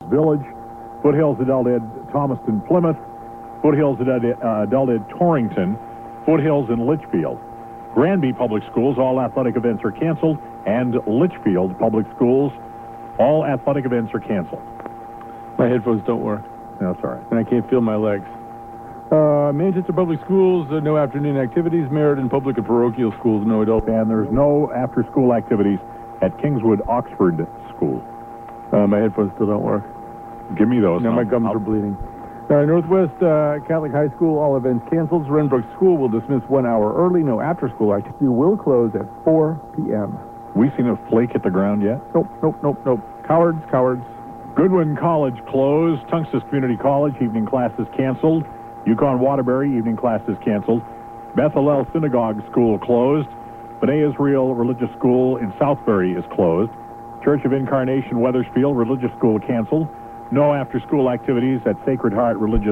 Village, Foothills Adult Ed Thomaston Plymouth, Foothills Adult Ed Torrington, Foothills and Litchfield. Granby Public Schools, all athletic events are canceled, and Litchfield Public Schools, all athletic events are canceled. My headphones don't work. That's all right. And I can't feel my legs. Manchester Public Schools, no afternoon activities. Meriden Public and Parochial Schools, no adult. And there's no after-school activities at Kingswood Oxford School. My headphones still don't work. Give me those. Now my gums are bleeding. Northwest Catholic High School, all events canceled. Renbrook School will dismiss 1 hour early. No after-school activity. Will close at 4 p.m. We seen a flake hit the ground yet? Nope. Cowards. Goodwin College closed. Tungus Community College, evening classes canceled. Yukon Waterbury, evening classes canceled. Beth Hillel Synagogue School closed. B'nai Israel Religious School in Southbury is closed. Church of Incarnation Wethersfield Religious School canceled. No after-school activities at Sacred Heart Religious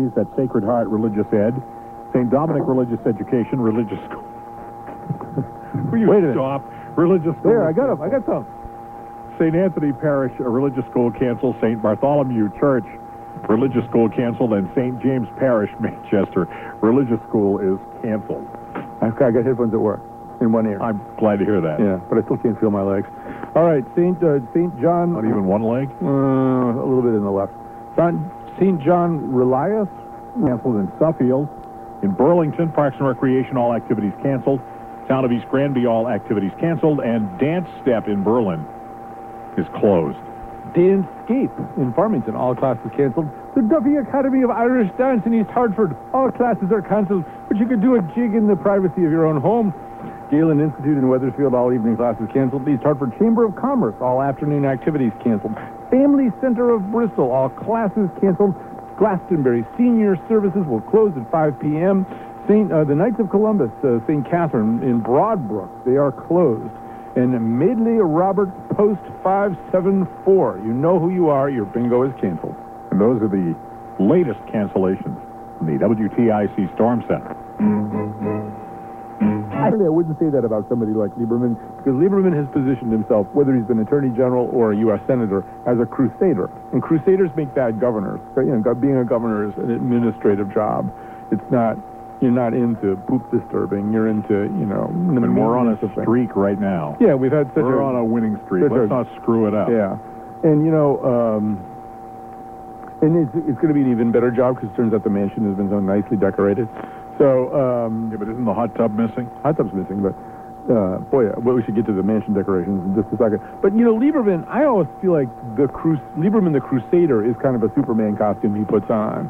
Ed. St. Dominic Religious Education Religious School. Wait a minute. Stop. Religious School. There, I got some. St. Anthony Parish Religious School canceled. St. Bartholomew Church Religious School canceled. And St. James Parish, Manchester Religious School is canceled. I got headphones that work in one ear. I'm glad to hear that. Yeah, but I still can't feel my legs. All right, St. John. Not even one leg? A little bit in the left. St. John Relias canceled in Suffield. In Burlington, Parks and Recreation, all activities canceled. Town of East Granby, all activities canceled. And Dance Step in Berlin is closed. Dancescape in Farmington, all classes canceled. The Duffy Academy of Irish Dance in East Hartford, all classes are canceled, but you could do a jig in the privacy of your own home. Galen Institute in Wethersfield, all evening classes canceled. East Hartford Chamber of Commerce, all afternoon activities canceled. Family Center of Bristol, all classes canceled. Glastonbury Senior Services will close at 5 p.m. The Knights of Columbus, St. Catherine in Broadbrook, they are closed. And Madeley Roberts Post 574. You know who you are. Your bingo is canceled. And those are the latest cancellations from the WTIC Storm Center. Actually, I wouldn't say that about somebody like Lieberman, because Lieberman has positioned himself, whether he's been Attorney General or a U.S. Senator, as a crusader. And crusaders make bad governors. Being a governor is an administrative job. It's not... You're not into poop disturbing. You're into, And we're on a streak right now. Yeah, we've had We're on a winning streak. Let's not screw it up. Yeah. And, and it's going to be an even better job because it turns out the mansion has been so nicely decorated. So, yeah, but isn't the hot tub missing? Hot tub's missing, but, we should get to the mansion decorations in just a second. But, Lieberman, I always feel like Lieberman the Crusader is kind of a Superman costume he puts on.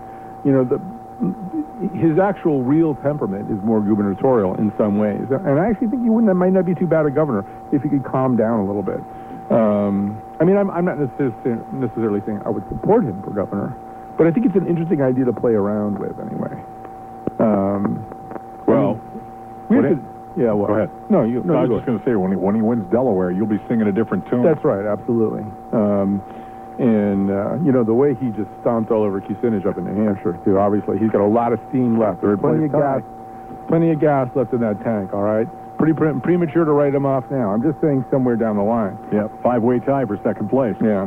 His actual real temperament is more gubernatorial in some ways. And I actually think that might not be too bad a governor if he could calm down a little bit. I'm not necessarily saying I would support him for governor, but I think it's an interesting idea to play around with anyway. Go ahead. No, I was just going to say, when he wins Delaware, you'll be singing a different tune. That's right, absolutely. The way he just stomped all over Kucinich up in New Hampshire, too, obviously, he's got a lot of steam left. There's plenty of gas left in that tank, all right? Pretty premature to write him off now. I'm just saying somewhere down the line. Yeah, 5-way tie for second place. Yeah.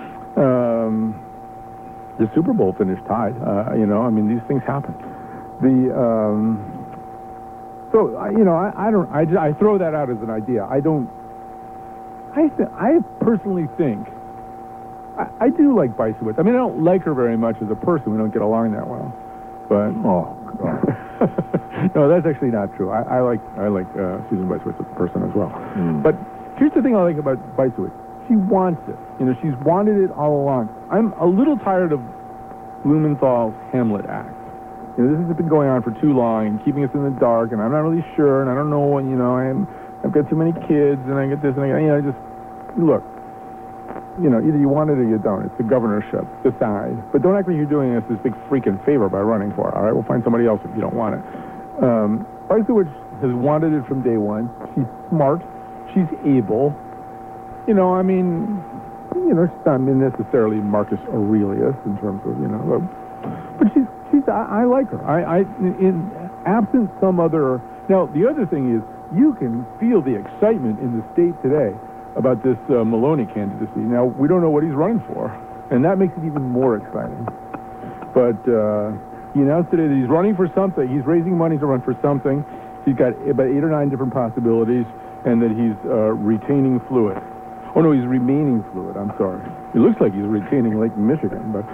The Super Bowl finished tied. These things happen. I throw that out as an idea. I personally think I do like Bysiewicz. I don't like her very much as a person. We don't get along that well. But no, that's actually not true. I like Susan Bysiewicz as a person as well. But here's the thing I like about Bysiewicz. She wants it. She's wanted it all along. I'm a little tired of Blumenthal's Hamlet act. This has been going on for too long and keeping us in the dark, and I'm not really sure, and I don't know, and I've got too many kids, and I get this, and look. Either you want it or you don't. It's the governorship. Decide. But don't act like you're doing us this big freaking favor by running for it, all right? We'll find somebody else if you don't want it. Bysiewicz has wanted it from day one. She's smart. She's able. She's not necessarily Marcus Aurelius in terms of, but I like her. In absent some other... Now, the other thing is, you can feel the excitement in the state today about this Maloney candidacy. Now, we don't know what he's running for. And that makes it even more exciting. But he announced today that he's running for something. He's raising money to run for something. He's got about 8 or 9 different possibilities, and that he's retaining fluid. Oh, no, he's remaining fluid. I'm sorry. It looks like he's retaining Lake Michigan, but...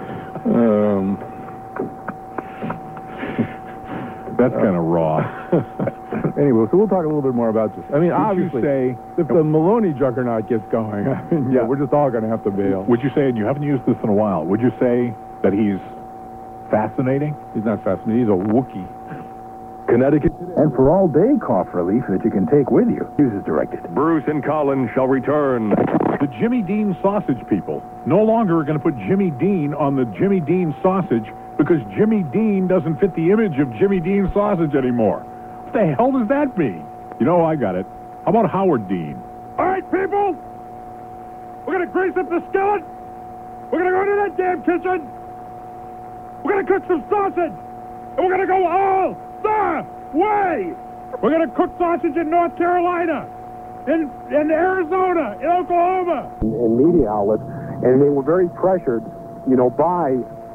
That's kind of raw. Anyway, so we'll talk a little bit more about this. I mean, obviously, say, if the Maloney juggernaut gets going, I mean, yeah, we're just all going to have to bail. Would you say, and you haven't used this in a while, would you say that he's fascinating? He's not fascinating. He's a Wookiee. Connecticut. And for all-day cough relief that you can take with you. Use as directed. Bruce and Colin shall return. The Jimmy Dean sausage people no longer are going to put Jimmy Dean on the Jimmy Dean sausage because Jimmy Dean doesn't fit the image of Jimmy Dean sausage anymore. What the hell does that mean? You know, I got it. How about Howard Dean? All right, people. We're going to grease up the skillet. We're going to go into that damn kitchen. We're going to cook some sausage. And we're going to go all the way. We're going to cook sausage in North Carolina, in Arizona, in Oklahoma. And media outlets, and they were very pressured, you know, by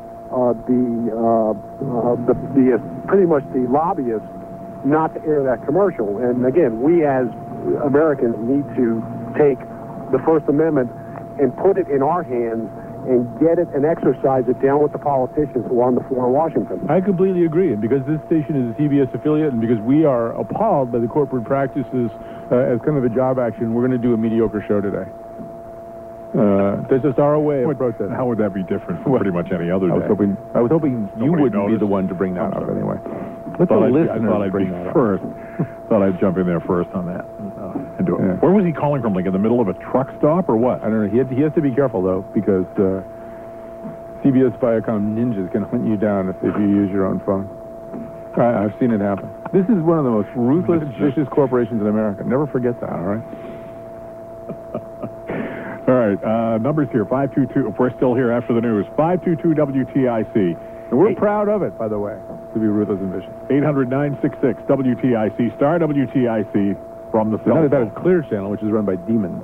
pretty much the lobbyists not to air that commercial. And again, we as Americans need to take the First Amendment and put it in our hands and get it and exercise it down with the politicians who are on the floor in Washington. I completely agree. And because this station is a CBS affiliate and because we are appalled by the corporate practices as kind of a job action, we're going to do a mediocre show today. That's just our way of protesting. How would that be different from pretty much any other day? I was hoping you wouldn't be the one to bring that up anyway. Let's I thought I'd be first. Thought I'd jump in there first on that. And do it. Yeah. Where was he calling from? Like in the middle of a truck stop or what? I don't know. He has to be careful though, because CBS Viacom ninjas can hunt you down if you use your own phone. I've seen it happen. This is one of the most ruthless, vicious corporations in America. Never forget that. All right. All right. Numbers here: 522. If we're still here after the news, 522 WTIC. And we're proud of it, by the way, to be ruthless and vicious. 800-966 WTIC, star WTIC from the cell phone. That is Clear Channel, which is run by demons.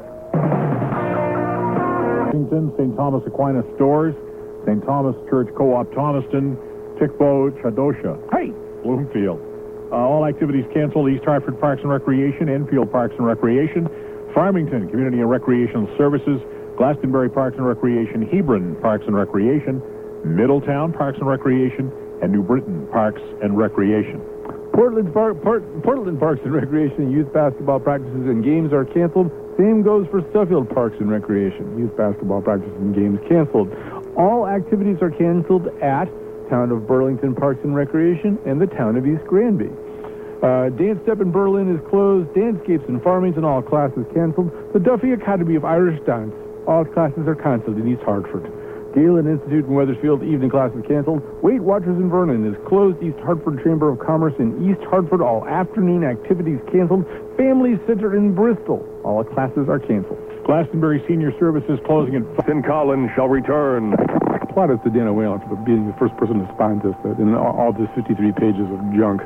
St. Thomas Aquinas Stores, St. Thomas Church Co-op Thomaston, Tickbo Chadosha. Hey! Bloomfield. All activities canceled. East Hartford Parks and Recreation, Enfield Parks and Recreation, Farmington Community and Recreational Services, Glastonbury Parks and Recreation, Hebron Parks and Recreation, Middletown Parks and Recreation, and New Britain Parks and Recreation. Portland Parks and Recreation youth basketball practices and games are canceled. Same goes for Suffield Parks and Recreation. Youth basketball practices and games canceled. All activities are canceled at Town of Burlington Parks and Recreation and the Town of East Granby. Dance Step in Berlin is closed. Dancescapes in Farmington, all classes canceled. The Duffy Academy of Irish Dance, all classes are canceled in East Hartford. Galen Institute in Wethersfield, evening classes canceled. Weight Watchers in Vernon is closed. East Hartford Chamber of Commerce in East Hartford, all afternoon activities canceled. Family Center in Bristol, all classes are canceled. Glastonbury Senior Services closing at... And Colin shall return. Plaudits to Dana Whalen for being the first person to sponsor this in all this 53 pages of junk.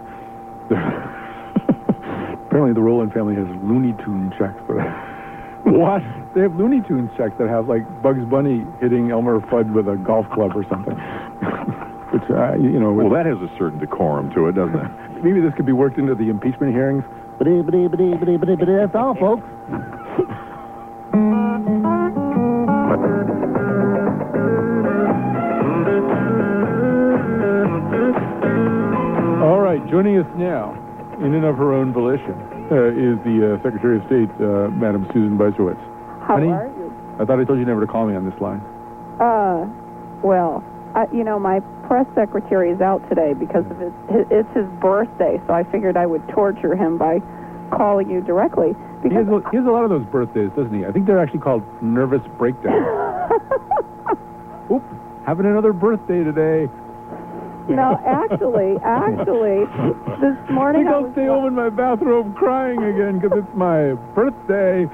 Apparently the Rowland family has Looney Tune checks for that. What? They have Looney Tunes checks that have, like, Bugs Bunny hitting Elmer Fudd with a golf club or something. Which, you know... Well, that has a certain decorum to it, doesn't it? Maybe this could be worked into the impeachment hearings. That's all, folks. All right, joining us now, in and of her own volition, is the Secretary of State, Madam Susan Bysiewicz. How Honey, are you? I thought I told you never to call me on this line. Well, you know, my press secretary is out today because of it's his birthday, so I figured I would torture him by calling you directly. He has a lot of those birthdays, doesn't he? I think they're actually called nervous breakdowns. Oop, having another birthday today. No, actually, this morning I'll stay home in my bathrobe crying again because it's my birthday.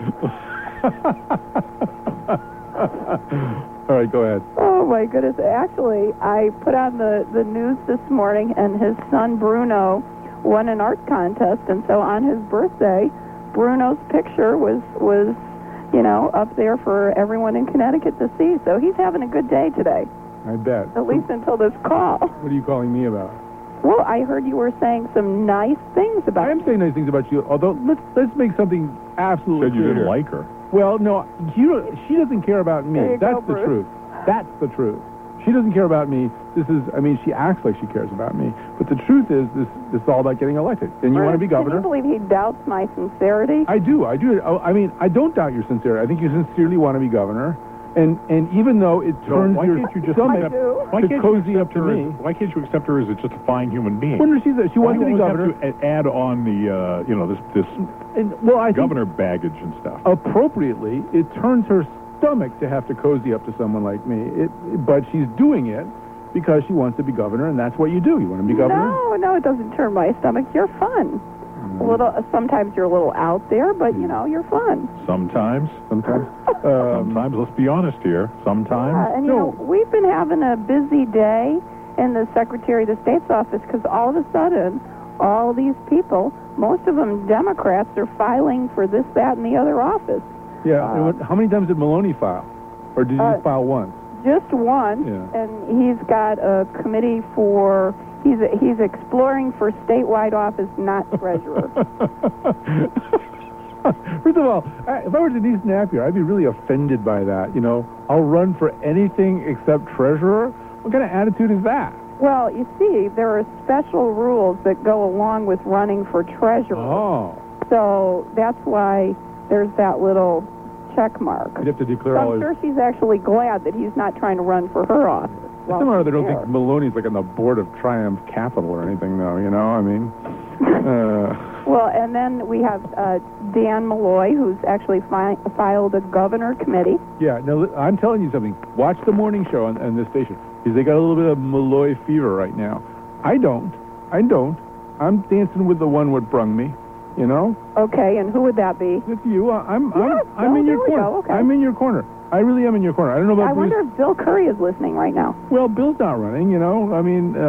All right, go ahead. Oh, my goodness. Actually, I put on the news this morning, and his son, Bruno, won an art contest, and so on his birthday, Bruno's picture was up there for everyone in Connecticut to see. So he's having a good day today, I bet. at least until this call. What are you calling me about? Well, I heard you were saying some nice things about I am saying nice things about you, although let's make something absolutely Said you clear. didn't like her. Well, no, she doesn't care about me. There you That's go, the Bruce. truth. That's the truth. She doesn't care about me. She acts like she cares about me. But the truth is, this is all about getting elected. And you want to be governor? Can you believe he doubts my sincerity? I do. I don't doubt your sincerity. I think you sincerely want to be governor. And even though it turns why your can't you just stomach I do. Why to can't cozy you up accept to her me. Why can't you accept her as just a fine human being? Well, no, she wants to be governor. Why do you have to add on the this I think governor baggage and stuff? appropriately, it turns her stomach to have to cozy up to someone like me. But she's doing it because she wants to be governor, and that's what you do. You want to be governor? No, it doesn't turn my stomach. You're fun. Sometimes you're a little out there, but you're fun. Sometimes. Sometimes. Sometimes. Let's be honest here. Sometimes. Yeah, and we've been having a busy day in the Secretary of the State's office because all of a sudden, all these people, most of them Democrats, are filing for this, that, and the other office. Yeah. How many times did Maloney file? Or did you file once? Just one, Yeah. and he's got a committee for. He's exploring for statewide office, not treasurer. First of all, if I were Denise Napier, I'd be really offended by that. I'll run for anything except treasurer. What kind of attitude is that? Well, you see, there are special rules that go along with running for treasurer. Oh. So that's why there's that little check mark. You'd have to declare So all I'm his... sure she's actually glad that he's not trying to run for her office. Somehow they don't think Maloney's like on the board of Triumph Capital or anything, though, Well, and then we have Dan Malloy, who's actually filed a governor committee. Yeah, no, I'm telling you something. Watch the morning show on this station. Because they got a little bit of Malloy fever right now. I don't. I'm dancing with the one what brung me, Okay, and who would that be? It's you. I'm Yes, in your there we corner. go, okay. I'm in your corner. I really am in your corner. I don't know about I Bruce. wonder if Bill Curry is listening right now. Well, Bill's not running, I'm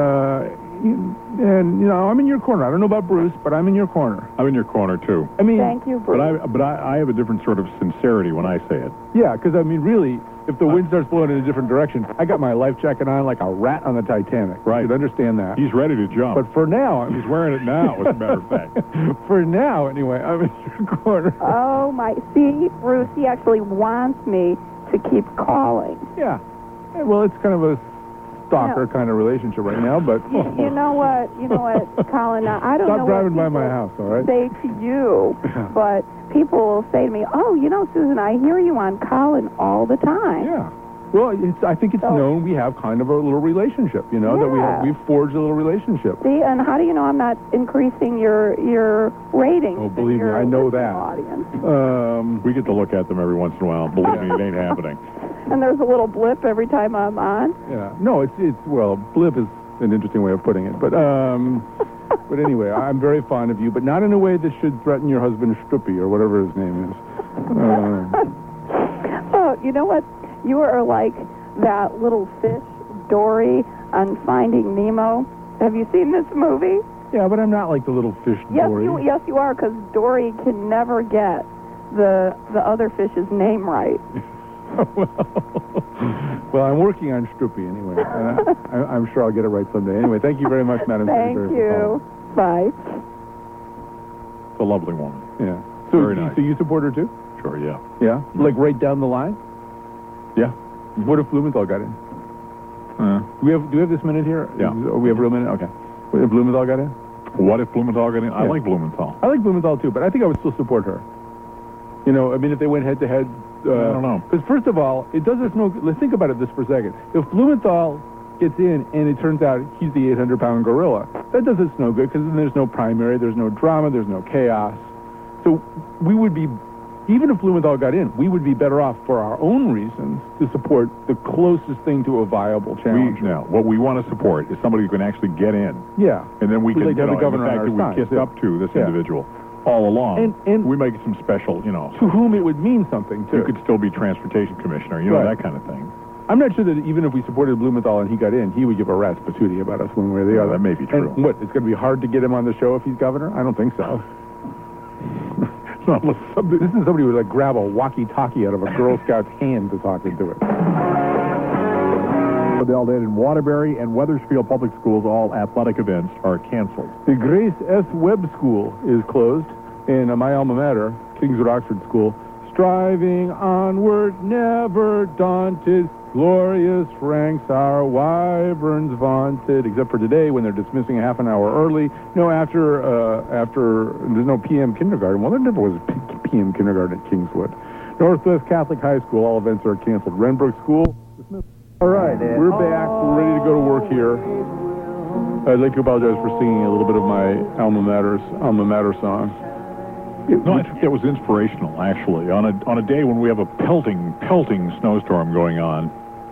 in your corner. I don't know about Bruce, but I'm in your corner. I'm in your corner too. Thank you, Bruce. But I have a different sort of sincerity when I say it. Yeah, because really, if the wind starts blowing in a different direction, I got my life jacket on like a rat on the Titanic. Right. You should understand that. He's ready to jump. But for now, He's wearing it now, as a matter of fact. for now, anyway, I'm in your corner. Oh, my. See, Bruce, he actually wants me to keep calling. Yeah. Well, it's kind of a stalker kind of relationship right now, but... You know what, Colin, I don't know Stop driving by what my people house, all right? say to you, but people will say to me, oh, Susan, I hear you on Colin all the time. Yeah. Well, I think it's known we have kind of a little relationship, that we've forged a little relationship. See, and how do you know I'm not increasing your ratings? Oh, believe me, I know that. Audience? We get to look at them every once in a while. Believe me, it ain't happening. And there's a little blip every time I'm on. Yeah. No, well, blip is an interesting way of putting it. But anyway, I'm very fond of you, but not in a way that should threaten your husband, Struppy, or whatever his name is. Oh, you know what? You are like that little fish, Dory, on Finding Nemo. Have you seen this movie? Yeah, but I'm not like the little fish, Dory. Yes, you are, because Dory can never get the other fish's name right. Well, I'm working on Struppy anyway. I'm sure I'll get it right someday. Anyway, thank you very much, Madam Thank Secretary. you. Bye. It's a lovely woman. Yeah. Very nice. So you support her too? Sure, yeah. Yeah. Like right down the line? Yeah. What if Blumenthal got in? Do we have this minute here? Yeah. We have a real minute? Okay. What if Blumenthal got in? What if Blumenthal got in? I Yeah. like Blumenthal. I like Blumenthal too, but I think I would still support her. If they went head to head. I don't know. Because first of all, it does us no good. Let's think about it for a second. If Blumenthal gets in and it turns out he's the 800-pound gorilla, that does us no good because then there's no primary, there's no drama, there's no chaos. So we would be, even if Blumenthal got in, we would be better off for our own reasons to support the closest thing to a viable challenge. What we want to support is somebody who can actually get in. Yeah. And then we We'd can, like to have the governor the fact on that our we side, kissed yeah. up to this Yeah. individual all along. And we make some special, to whom it would mean something, too. You could still be transportation commissioner, Right. that kind of thing. I'm not sure that even if we supported Blumenthal and he got in, he would give a rat's patootie about us one way or the other. That may be true. And what, it's going to be hard to get him on the show if he's governor? I don't think so. This is somebody who would like grab a walkie-talkie out of a Girl Scout's hand to talk into it. Did in Waterbury and Wethersfield Public Schools, all athletic events are canceled. The Grace S. Webb School is closed, and my alma mater, Kingswood Oxford School, striving onward, never daunted, glorious ranks our wyverns vaunted, except for today when they're dismissing half an hour early. No, after there's no PM kindergarten. Well, there never was a PM kindergarten at Kingswood. Northwest Catholic High School, all events are canceled. Renbrook School, dismissed. All right, we're back. We're ready to go to work here. I'd like to apologize for singing a little bit of my alma mater song. No, I think that was inspirational, actually. On a day when we have a pelting snowstorm going on,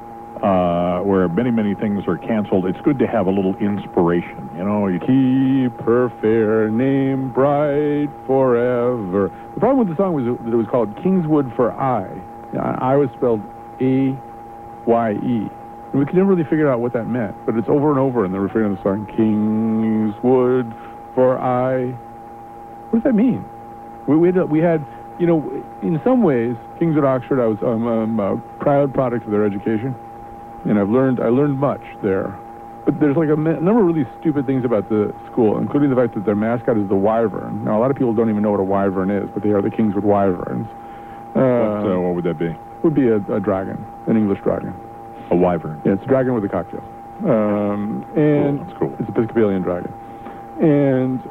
where many things are canceled, it's good to have a little inspiration. You know, you keep her fair name bright forever. The problem with the song was that it was called Kingswood for I. I was spelled A-Y-E. And we could never really figure out what that meant, but it's over and over in the refrain of the song, Kingswood for I. What does that mean? We had, you know, in some ways, Kingswood Oxford, I'm a proud product of their education, and I learned much there. But there's like a number of really stupid things about the school, including the fact that their mascot is the wyvern. Now, a lot of people don't even know what a wyvern is, but they are the Kingswood Wyverns. What would that be? Would be a dragon, an English dragon. A wyvern. Yeah, it's a dragon with a cocktail. And cool. That's cool. It's an Episcopalian dragon. And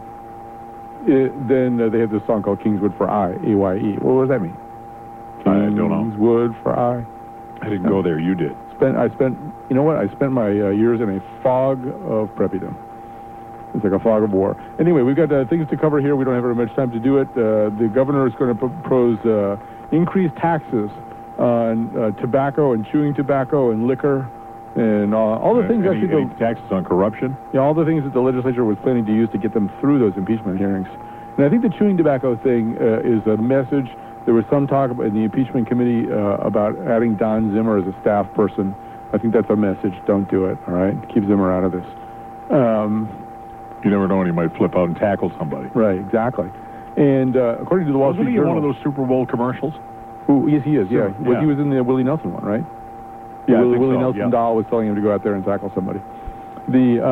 then they have this song called Kingswood for I, A-Y-E. What does that mean? I don't know. Kingswood for I. I didn't go there. You did. I spent my years in a fog of preppydom. It's like a fog of war. Anyway, we've got things to cover here. We don't have very much time to do it. The governor is going to propose increased taxes on tobacco and chewing tobacco and liquor and all the things. Any taxes on corruption? Yeah, all the things that the legislature was planning to use to get them through those impeachment hearings. And I think the chewing tobacco thing is a message. There was some talk in the impeachment committee about adding Don Zimmer as a staff person. I think that's a message. Don't do it, all right? Keep Zimmer out of this. You never know when he might flip out and tackle somebody. Right, exactly. And according to the Wall Street Journal... Wasn't he in one of those Super Bowl commercials? Yes, he is, yeah. He was in the Willie Nelson one, right? Yeah, Willie Nelson doll was telling him to go out there and tackle somebody. The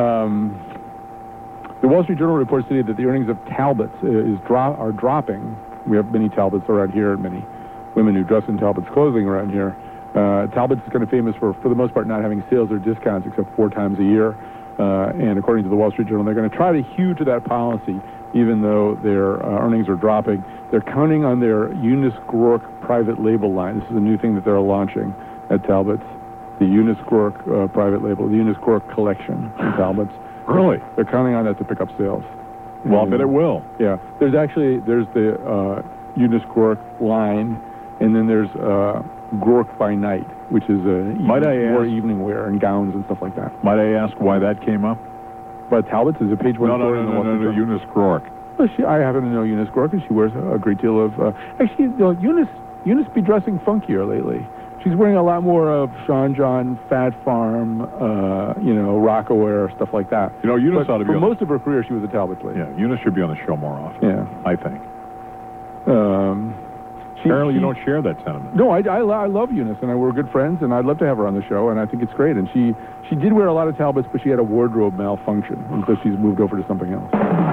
Wall Street Journal reports today that the earnings of Talbots are dropping. We have many Talbots around here, many women who dress in Talbots clothing around here. Talbots is kind of famous for the most part, not having sales or discounts except 4 times a year. And according to the Wall Street Journal, they're going to try to hew to that policy, even though their earnings are dropping. They're counting on their Eunice Rourke private label line. This is a new thing that they're launching at Talbots. The Eunice Rourke private label, the Eunice Rourke collection at Talbots. Really? They're counting on that to pick up sales. Well, I bet it will. Yeah. There's the Eunice Rourke line, and then there's Rourke by Night, which is more evening wear and gowns and stuff like that. Might I ask why that came up? But Talbots is a page one story in the Wall Street Journal. Eunice Rourke. Well, I happen to know Eunice Rourke, and she wears a great deal of... actually, Eunice be dressing funkier lately. She's wearing a lot more of Sean John, Fat Farm, Rockaware, stuff like that. You know, Eunice ought to be for most of her career, she was a Talbots lady. Yeah, Eunice should be on the show more often. Yeah. I think. Apparently you don't share that sentiment. No, I love Eunice, and we're good friends, and I'd love to have her on the show, and I think it's great. And she did wear a lot of Talbots, but she had a wardrobe malfunction, and so she's moved over to something else.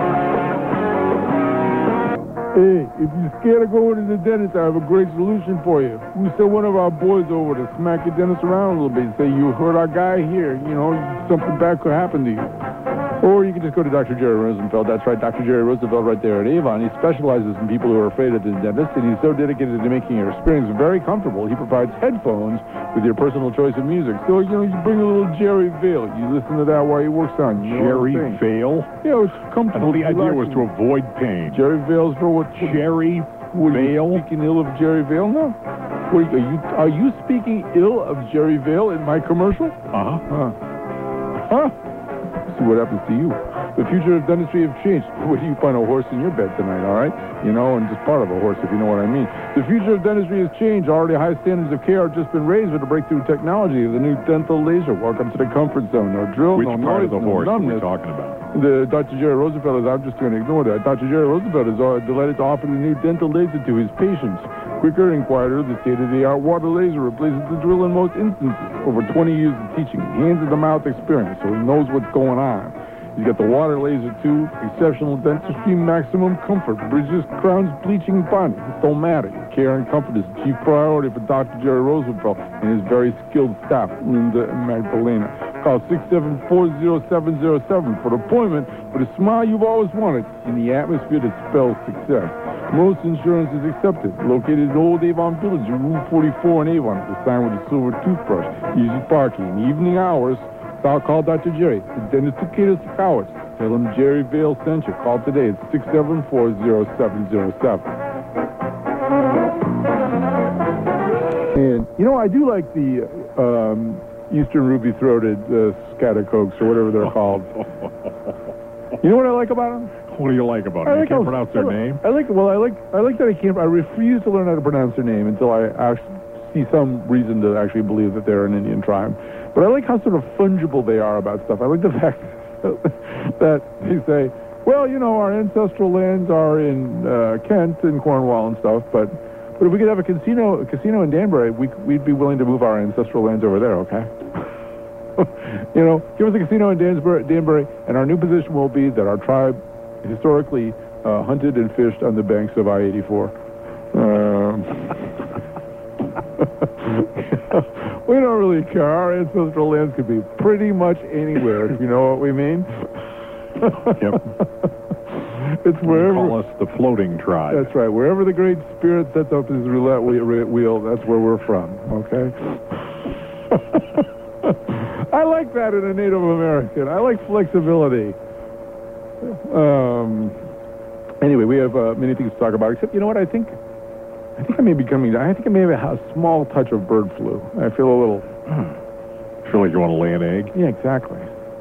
Hey, if you're scared of going to the dentist, I have a great solution for you. We send one of our boys over to smack your dentist around a little bit and say, you hurt our guy here, something bad could happen to you. Or you can just go to Dr. Jerry Rosenfeld. That's right, Dr. Jerry Rosenfeld right there at Avon. He specializes in people who are afraid of the dentist, and he's so dedicated to making your experience very comfortable. He provides headphones with your personal choice of music. So, you bring a little Jerry Vale. You listen to that while he works on you. Jerry Vale? Yeah, it's comfortable. I thought the idea was to avoid pain. Jerry Vale's for what? Jerry Vale? Speaking ill of Jerry Vale? No. Are you speaking ill of Jerry Vale in my commercial? Uh-huh. Huh? See what happens to you. The future of dentistry have changed. Where do you find a horse in your bed tonight, all right? You know, and just part of a horse, if you know what I mean. The future of dentistry has changed. Already high standards of care have just been raised with the breakthrough technology of the new dental laser. Welcome to the comfort zone. No drill, Which no part noise, of the no horse are we numbness. talking about? Dr. Jerry Roosevelt I'm just going to ignore that. Dr. Jerry Roosevelt is delighted to offer the new dental laser to his patients. Quicker and quieter, the state-of-the-art water laser replaces the drill in most instances. Over 20 years of teaching, hands-to-the-mouth experience, so he knows what's going on. He's got the water laser too, exceptional dentistry, maximum comfort, bridges, crowns, bleaching, bonding. It don't matter. Care and comfort is the chief priority for Dr. Jerry Roosevelt and his very skilled staff, Linda and Magdalena. Call 674-0707 for an appointment for the smile you've always wanted in the atmosphere that spells success. Most insurance is accepted. Located in Old Avon Village, Route 44 in Avon. The sign with a silver toothbrush. Easy parking. In evening hours, call Dr. Jerry. The dentist who caters to cowards. Tell him Jerry Vale sent you. Call today at 674-0707. And, you know, I do like the Eastern ruby-throated scattercokes or whatever they're called. You know what I like about them? What do you like about them? You can't pronounce their name? I like that I can't. I refuse to learn how to pronounce their name until I actually see some reason to actually believe that they're an Indian tribe. But I like how sort of fungible they are about stuff. I like the fact that they say, well, you know, our ancestral lands are in Kent and Cornwall and stuff, but if we could have a casino in Danbury, we'd be willing to move our ancestral lands over there, okay? You know, give us a casino in Danbury, and our new position will be that our tribe historically hunted and fished on the banks of I-84. We don't really care. Our ancestral lands could be pretty much anywhere, if you know what we mean. Yep. It's wherever. Call us the floating tribe. That's right. Wherever the Great Spirit sets up his roulette wheel, that's where we're from, okay? I like that in a Native American. I like flexibility. Anyway, we have many things to talk about, except, you know what, I think I may have a small touch of bird flu. I feel a little... Feel like you want to lay an egg? Yeah, exactly.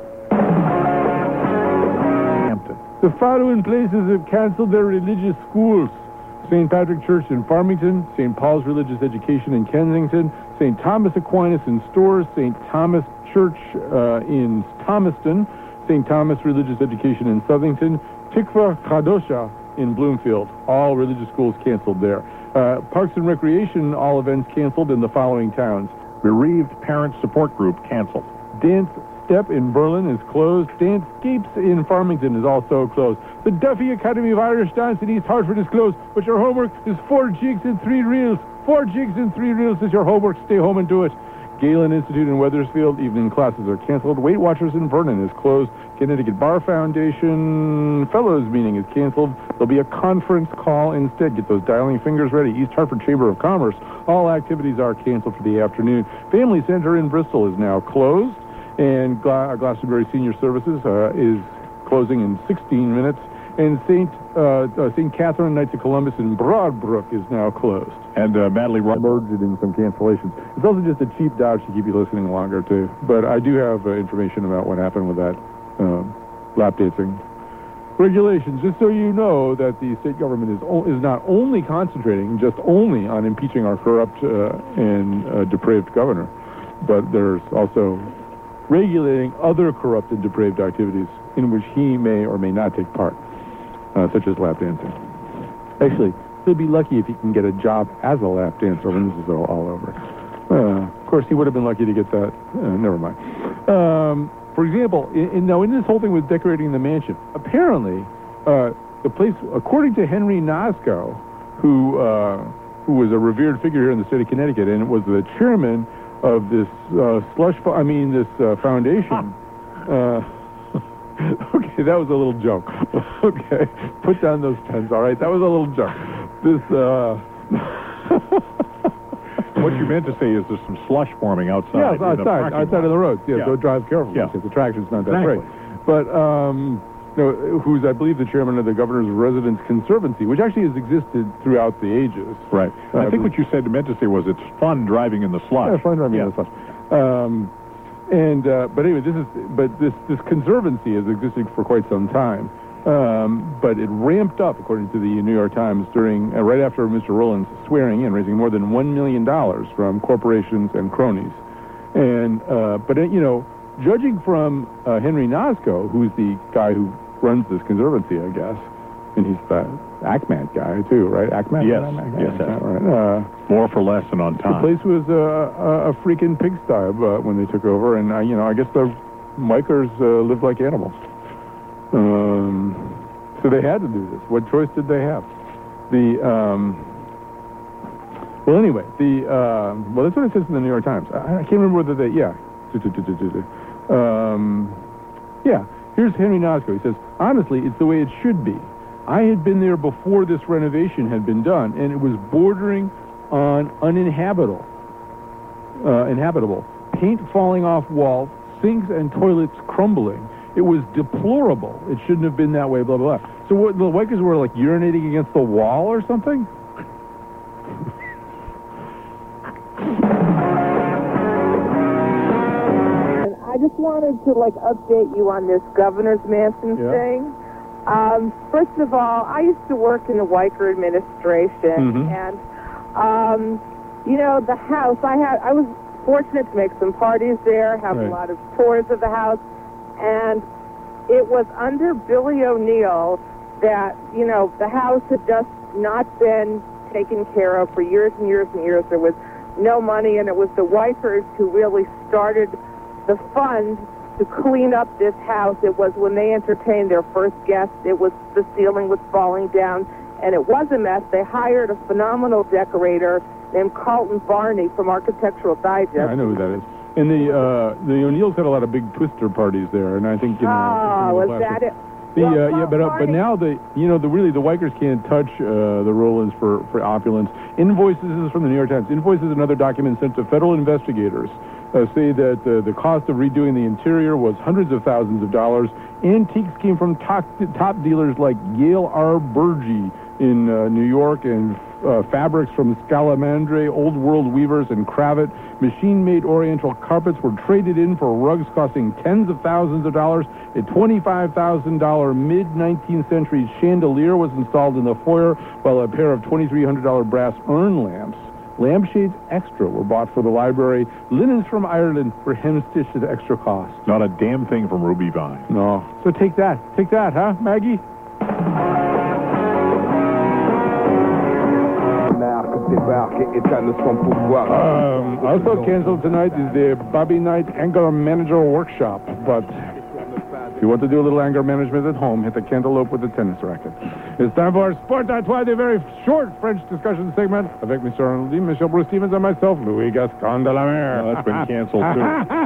Hampton. The following places have canceled their religious schools. St. Patrick Church in Farmington, St. Paul's Religious Education in Kensington, St. Thomas Aquinas in Storrs, St. Thomas Church in Thomaston, St. Thomas Religious Education in Southington, Tikva Chadosha in Bloomfield. All religious schools canceled there. Parks and Recreation, all events canceled in the following towns. Bereaved Parent Support Group canceled. Dance Step in Berlin is closed. Dancescapes in Farmington is also closed. The Duffy Academy of Irish Dance in East Hartford is closed, but your homework is 4 jigs and 3 reels. 4 jigs and 3 reels is your homework. Stay home and do it. Galen Institute in Wethersfield, evening classes are canceled. Weight Watchers in Vernon is closed. Connecticut Bar Foundation Fellows meeting is canceled. There'll be a conference call instead. Get those dialing fingers ready. East Hartford Chamber of Commerce. All activities are canceled for the afternoon. Family Center in Bristol is now closed. And Glastonbury Senior Services is closing in 16 minutes. And St. Catherine Knights of Columbus in Broadbrook is now closed. And Madley merged it in some cancellations. It's also just a cheap dodge to keep you listening longer, too. But I do have information about what happened with that lap dancing regulations, just so you know that the state government is not only concentrating just only on impeaching our corrupt and depraved governor, but there's also regulating other corrupt and depraved activities in which he may or may not take part, such as lap dancing. Actually, he'll be lucky if he can get a job as a lap dancer when this is all over. Of course, he would have been lucky to get that. Never mind. For example, in this whole thing with decorating the mansion, apparently, the place, according to Henry Nasco, who was a revered figure here in the state of Connecticut, and was the chairman of this foundation. Okay, that was a little joke. Okay, put down those pens, all right? That was a little joke. What you meant to say is there's some slush forming outside. Yes, outside of the roads. Yeah, so drive carefully because the traction's not that great. But, who's, I believe, the chairman of the Governor's Residence Conservancy, which actually has existed throughout the ages. Right. I think what you meant to say was it's fun driving in the slush. Yeah, fun driving in the slush. But anyway, this conservancy has existed for quite some time. But it ramped up, according to the New York Times, during right after Mr. Rowland's swearing in, raising more than $1 million from corporations and cronies. And judging from Henry Nosco, who's the guy who runs this conservancy, I guess, and he's the ACMAT guy too, right? ACMAT. Yes, yes, right. More for less and on time. The place was a freaking pigsty when they took over, and I guess the Micers lived like animals. So they had to do this. What choice did they have? Well, anyway, that's what it says in the New York Times. I can't remember whether they, here's Henry Nosco. He says, honestly, it's the way it should be. I had been there before this renovation had been done, and it was bordering on uninhabitable. Paint falling off walls, sinks and toilets crumbling. It was deplorable. It shouldn't have been that way, blah, blah, blah. So what, the Wikers were like urinating against the wall or something? I just wanted to update you on this Governor's Mansion thing. First of all, I used to work in the Weicker administration, and the house I was fortunate to make some parties there, have a lot of tours of the house, and it was under Billy O'Neill that the house had just not been taken care of for years and years and years. There was no money, and it was the Weikers who really started the fund to clean up this house. It was when they entertained their first guest, the ceiling was falling down, and it was a mess. They hired a phenomenal decorator named Carlton Barney from Architectural Digest. Yeah, I know who that is. And the O'Neills had a lot of big twister parties there, and I think was that it? But now the Weikers can't touch the Rowlands for opulence. Invoices, this is from the New York Times. Invoices and other documents sent to federal investigators say that the cost of redoing the interior was hundreds of thousands of dollars. Antiques came from top dealers like Yale R. Burgee in New York, and fabrics from Scalamandre, Old World Weavers, and Cravat. Machine-made Oriental carpets were traded in for rugs costing tens of thousands of dollars. A $25,000 mid-19th century chandelier was installed in the foyer, while a pair of $2,300 brass urn lamps, lampshades extra, were bought for the library. Linens from Ireland were hem-stitched at extra cost. Not a damn thing from Ruby Vine. No. So take that, huh, Maggie? Also canceled tonight is the Bobby Knight Anger Manager Workshop. But if you want to do a little anger management at home, hit the cantaloupe with the tennis racket. It's time for our Sport Artois, the very short French discussion segment avec Mr. Arnold, Michel Bruce Stevens, and myself, Louis Gascon de la Mer. Oh, that's been canceled, too.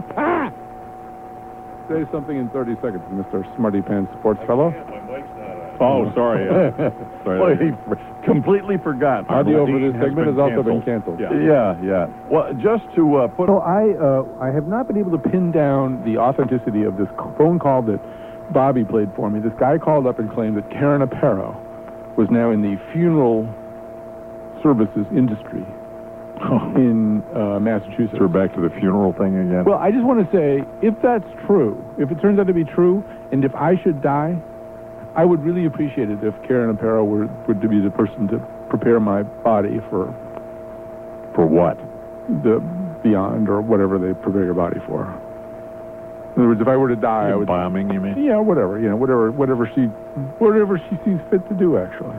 Say something in 30 seconds, Mr. Smarty Pants Sports Fellow. Oh, sorry. Sorry. He completely forgot. Audio for this segment has also been canceled. Yeah. Well, just to put... So I have not been able to pin down the authenticity of this phone call that Bobby played for me. This guy called up and claimed that Karen Aparo was now in the funeral services industry in Massachusetts. So we're back to the funeral thing again. Well, I just want to say, if that's true, if it turns out to be true, and if I should die, I would really appreciate it if Karen Aparo were to be the person to prepare my body for what? The beyond, or whatever they prepare your body for. In other words, if I were to die, I would... Bombing, you mean? Yeah, whatever she sees fit to do, actually.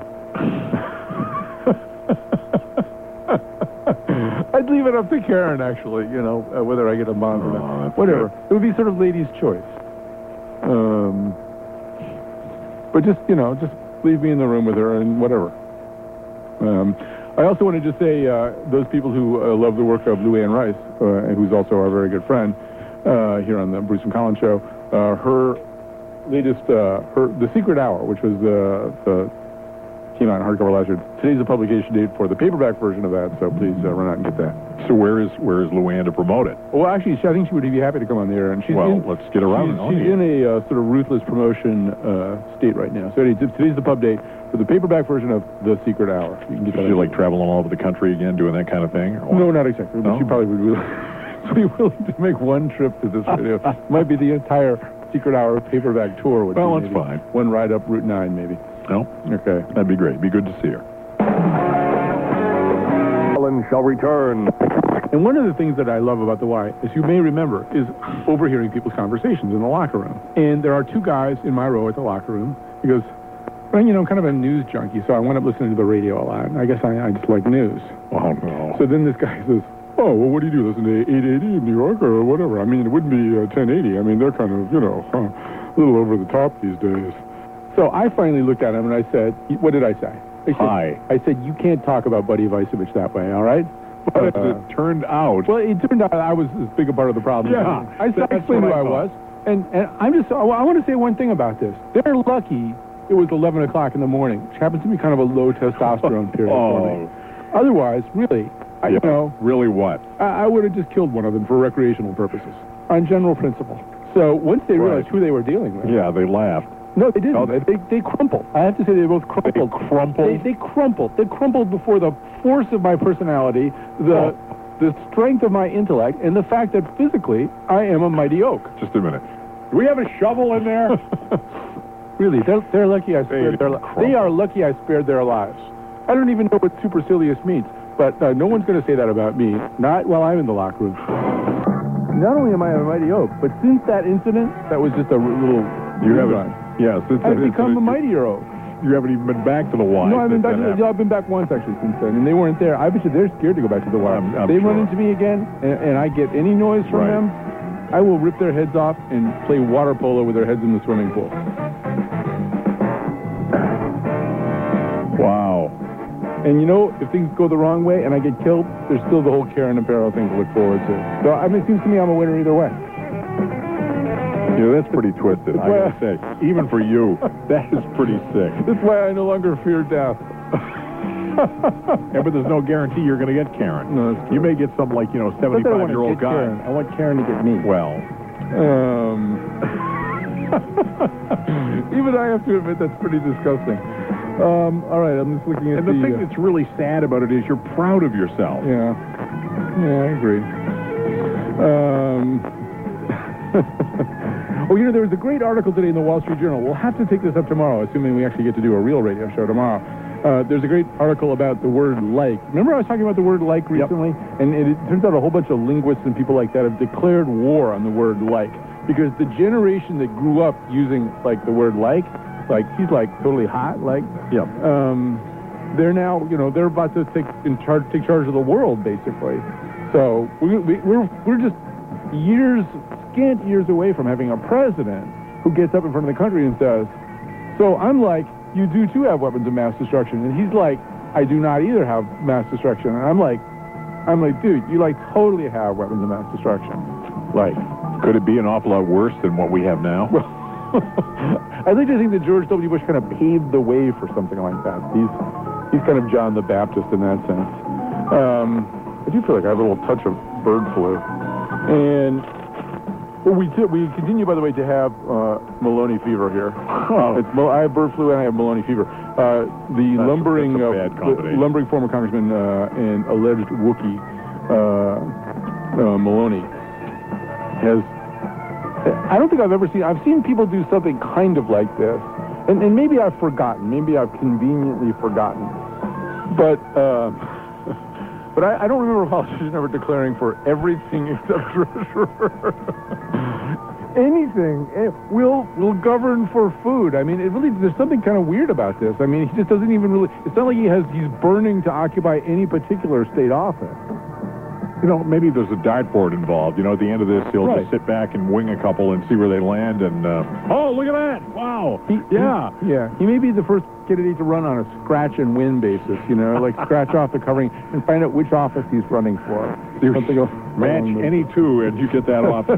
I'd leave it up to Karen, actually, whether I get a bomb or not. Whatever. Good. It would be sort of ladies' choice. But just leave me in the room with her and whatever. I also want to just say, those people who love the work of Luann Rice, who's also our very good friend here on the Bruce and Collins show, her latest, The Secret Hour, which was came out in hardcover last year. Today's the publication date for the paperback version of that, so please run out and get that. So where is Luann to promote it? Well, actually, I think she would be happy to come on the air. And let's get around. She's in a sort of ruthless promotion state right now. So today's the pub date for the paperback version of The Secret Hour. You can get that. Is she like traveling all over the country again, doing that kind of thing? No, not exactly. But she probably would So you're willing to make one trip to this radio? Might be the entire Secret Hour paperback tour. Would Well, be it's maybe fine. One ride up Route 9, maybe. No? Okay. That'd be great. Be good to see her. Carlin shall return. And one of the things that I love about the Y, as you may remember, is overhearing people's conversations in the locker room. And there are two guys in my row at the locker room. He goes, well, you know, I'm kind of a news junkie, so I went up listening to the radio a lot. And I guess I just like news. Oh, no. So then this guy says, oh, well, what do you do? Listen to 880 in New York or whatever? I mean, it wouldn't be 1080. I mean, they're kind of, you know, a little over the top these days. So I finally looked at him and I said, what did I say? Hi. I said, you can't talk about Buddy Vicevich that way, all right? But as it turned out... Well, it turned out I was as big a part of the problem. Yeah, I explained who I was. And I'm just, I want to say one thing about this. They're lucky it was 11 o'clock in the morning, which happens to be kind of a low testosterone period for me. Otherwise, really, you know... Really what? I would have just killed one of them for recreational purposes, on general principle. So once they realized who they were dealing with... Yeah, they laughed. No, they didn't. Oh, they crumpled. I have to say they both crumpled. They crumpled? They crumpled. They crumpled before the force of my personality, the strength of my intellect, and the fact that physically I am a mighty oak. Just a minute. Do we have a shovel in there? Really, they're lucky I spared their lives. They are lucky I spared their lives. I don't even know what supercilious means, but no one's going to say that about me. Not while I'm in the locker room. Not only am I a mighty oak, but since that incident, that was just a little... You haven't... Yes, I've become a mightier oak. You haven't even been back to the Y. No, I've been back. I've been back once actually since then, and they weren't there. I bet you they're scared to go back to the Y. They run into me again, and I get any noise from them, I will rip their heads off and play water polo with their heads in the swimming pool. Wow. And you know, if things go the wrong way and I get killed, there's still the whole Karen Apparel thing to look forward to. So I mean, it seems to me I'm a winner either way. Yeah, that's pretty twisted, I gotta say. Even for you, that is pretty sick. That's why I no longer fear death. Yeah, but there's no guarantee you're going to get Karen. No, you may get some, like, 75-year-old guy. Karen. I want Karen to get me. Well. Even I have to admit that's pretty disgusting. All right, I'm just looking at and the thing that's really sad about it is you're proud of yourself. Yeah. Yeah, I agree. Oh, there was a great article today in the Wall Street Journal. We'll have to take this up tomorrow, assuming we actually get to do a real radio show tomorrow. There's a great article about the word like. Remember I was talking about the word like recently? Yep. And it turns out a whole bunch of linguists and people like that have declared war on the word like. Because the generation that grew up using, like, the word like he's, like, totally hot, like. Yep. They're now, they're about to take charge of the world, basically. So we're just scant years away from having a president who gets up in front of the country and says, so I'm like, you do too have weapons of mass destruction. And he's like, I do not either have mass destruction. And I'm like, dude, you totally have weapons of mass destruction. Could it be an awful lot worse than what we have now? Well, I'd like to think that George W. Bush kind of paved the way for something like that. He's kind of John the Baptist in that sense. I do feel like I have a little touch of bird flu. And we continue, by the way, to have Maloney fever here. Oh. I have bird flu and I have Maloney fever. The lumbering former congressman and alleged Wookiee Maloney has. I don't think I've seen people do something kind of like this, and maybe I've forgotten. Maybe I've conveniently forgotten, but I don't remember a politician ever declaring for everything except treasurer. Anything will govern for food. I mean, there's something kind of weird about this. I mean, he just doesn't even really. It's not like he's burning to occupy any particular state office. Maybe there's a dartboard involved. At the end of this, he'll just sit back and wing a couple and see where they land. And oh, look at that! Wow. He may be the first candidate to run on a scratch and win basis. Scratch off the covering and find out which office he's running for. Match any two, and you get that office.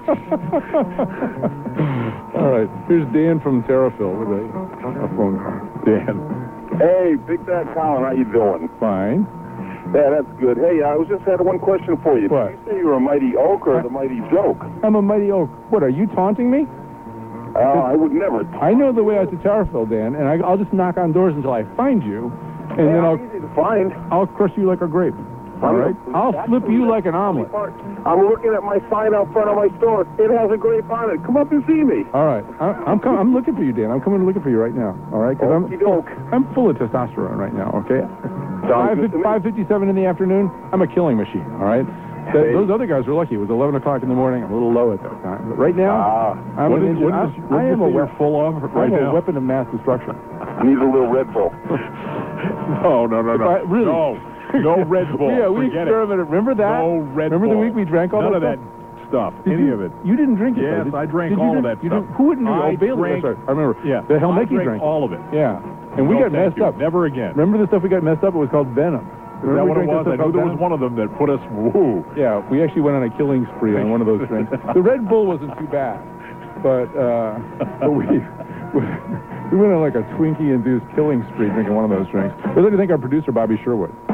All right. Here's Dan from Terrafil with a phone call. Dan. Hey, Big Bad Colin, how you doing? Fine. Yeah, that's good. Hey, I was just had one question for you. What? Did you say you were a mighty oak or the mighty joke? I'm a mighty oak. What, are you taunting me? I would never. I know the way out to Terrafil, Dan, and I'll just knock on doors until I find you, and then easy to find. I'll crush you like a grape. All right? I'll flip you like an omelet. I'm looking at my sign out front of my store. It has a grape on it. Come up and see me. All right. I'm looking for you, Dan. I'm coming looking for you right now. All right? Because I'm full of testosterone right now, okay? 5:57 in the afternoon, I'm a killing machine, all right? Those other guys were lucky. It was 11 o'clock in the morning. I'm a little low at that time. But right now, I'm an engine. I am a weapon full of right now. I'm a weapon of mass destruction. Needs a little Red Bull. No. Really? No Red Bull. Yeah, we experimented. Remember that? No Red Bull. Remember the week we drank all None of that stuff? Any of it. You didn't drink it. Yes, I drank all of that stuff. Who wouldn't drink? I Bailey. drank. I remember. Yeah. The Helmicki drank all of it. Yeah. And we got messed up. Never again. Remember the stuff we got messed up? It was called Venom. Is that what it was? I knew there was one of them that put us, woo. Yeah, we actually went on a killing spree on one of those drinks. The Red Bull wasn't too bad, but we went on like a Twinkie-induced killing spree drinking one of those drinks. What did you think our producer, Bobby Sherwood?